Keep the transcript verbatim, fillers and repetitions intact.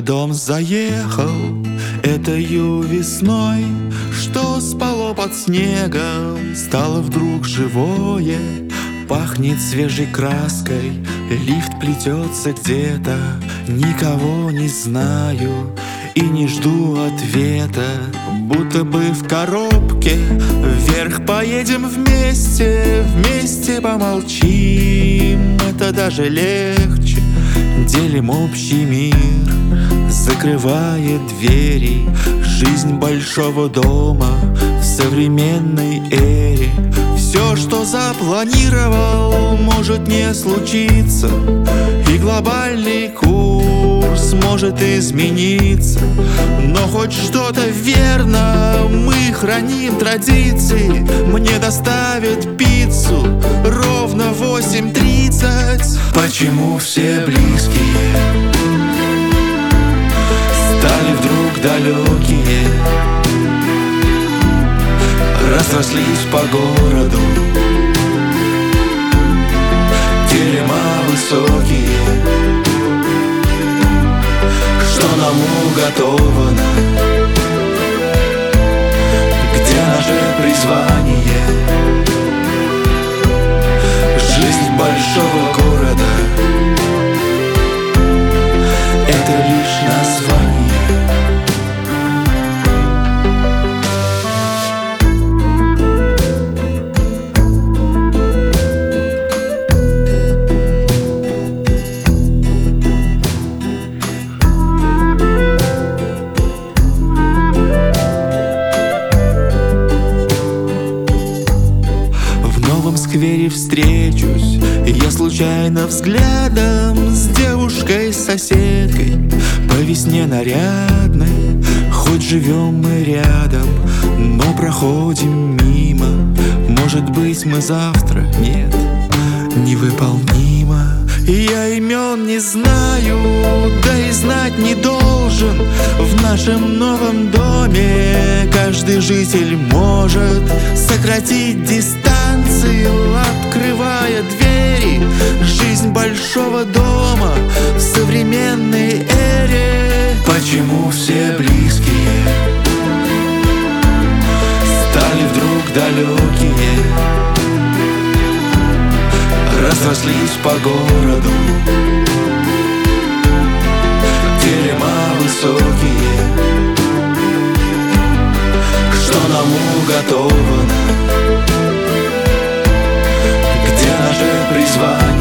дом заехал этою весной, что спало под снегом, стало вдруг живое. Пахнет свежей краской, лифт плетется где-то. Никого не знаю и не жду ответа. Будто бы в коробке вверх поедем вместе, вместе помолчим. Это даже легче, делим общий мир. Закрывает двери жизнь большого дома в современной эре. Все, что запланировал, может не случиться, и глобальный курс может измениться. Но хоть что-то верно, мы храним традиции. Мне доставят пиццу ровно в восемь тридцать. Почему все близкие стали вдруг далекие, разрослись по городу терема высокие? Что нам уготовано? Где наше призвание? Жизнь большого города — это лишь название. В сквере встречусь я случайно взглядом с девушкой-соседкой, по весне нарядной. Хоть живем мы рядом, но проходим мимо. Может быть, мы завтра, нет, невыполнимо. Я имен не знаю, да и знать не должен. В нашем новом доме каждый житель может сократить дистанцию, открывая двери. Жизнь большого дома в современной эре. Почему все близкие стали вдруг далекие, разрослись по городу терема высокие? Что нам уготовано? Где наше призвание?